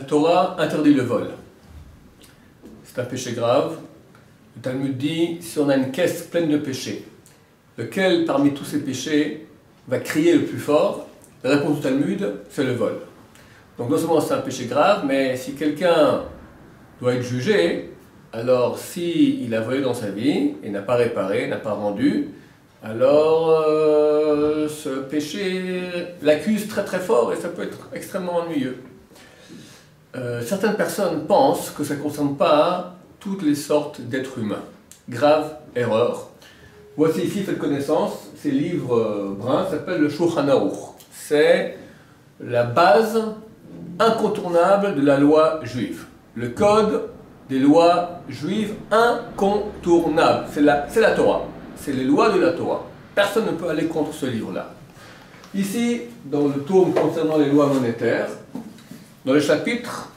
Torah interdit le vol. C'est un péché grave. Le Talmud dit, si on a une caisse pleine de péchés, lequel parmi tous ces péchés va crier le plus fort? La réponse du Talmud, c'est le vol. Donc non seulement c'est un péché grave, mais si quelqu'un doit être jugé, alors s'il a volé dans sa vie et n'a pas réparé, n'a pas rendu, alors ce péché l'accuse très très fort et ça peut être extrêmement ennuyeux. Certaines personnes pensent que ça ne concerne pas toutes les sortes d'êtres humains. Grave erreur. Voici ici, faites connaissance, ces livres bruns s'appellent le Shulchan Aruch. C'est la base incontournable de la loi juive. Le code des lois juives incontournable. C'est la Torah. C'est les lois de la Torah. Personne ne peut aller contre ce livre-là. Ici, dans le tome concernant les lois monétaires, dans le chapitre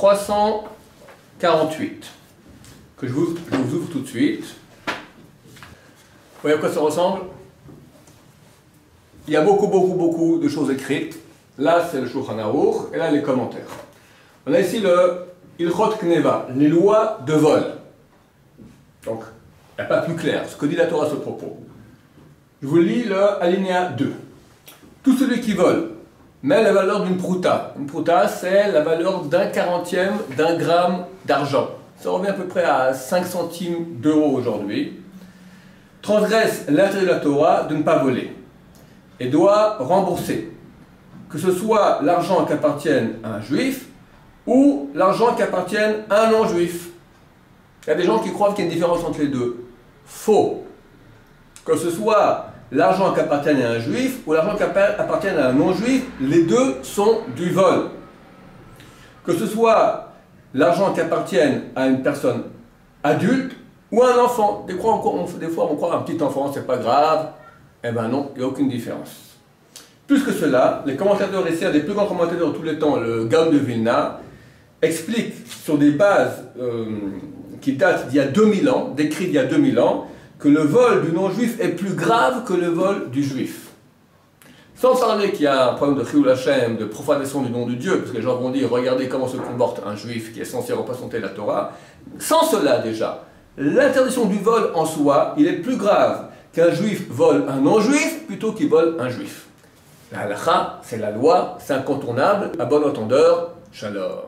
348, que je vous ouvre tout de suite. Vous voyez à quoi ça ressemble? Il y a beaucoup de choses écrites. Là, c'est le Shulchan Aruch, et là, les commentaires. On a ici le Ilchot Kneva, les lois de vol. Donc, il n'y a pas plus clair ce que dit la Torah à ce propos. Je vous lis le alinéa 2. Tout celui qui vole met la valeur d'une prouta. Une prouta, c'est la valeur d'1/40 d'un gramme d'argent. Ça revient à peu près à 5 centimes d'euros aujourd'hui. Transgresse l'interdit de la Torah de ne pas voler et doit rembourser, que ce soit l'argent qui appartienne à un juif ou l'argent qui appartienne à un non-juif. Il y a des gens qui croient qu'il y a une différence entre les deux. Faux. Que ce soit l'argent qui appartient à un juif ou l'argent qui appartient à un non-juif, les deux sont du vol. Que ce soit l'argent qui appartient à une personne adulte ou à un enfant. Des fois on croit à un petit enfant, c'est pas grave. Eh bien non, il n'y a aucune différence. Plus que cela, les commentateurs ici, un des plus grands commentateurs de tous les temps, le Gaon de Vilna, explique sur des bases qui datent d'il y a 2000 ans, décrites il y a 2000 ans, que le vol du non-juif est plus grave que le vol du juif. Sans parler qu'il y a un problème de Chilul Hashem, de profanation du nom de Dieu, parce que les gens vont dire, regardez comment se comporte un juif qui est censé représenter la Torah. Sans cela déjà, l'interdiction du vol en soi, il est plus grave qu'un juif vole un non-juif plutôt qu'il vole un juif. La halakha, c'est la loi, c'est incontournable, à bon entendeur, shalom.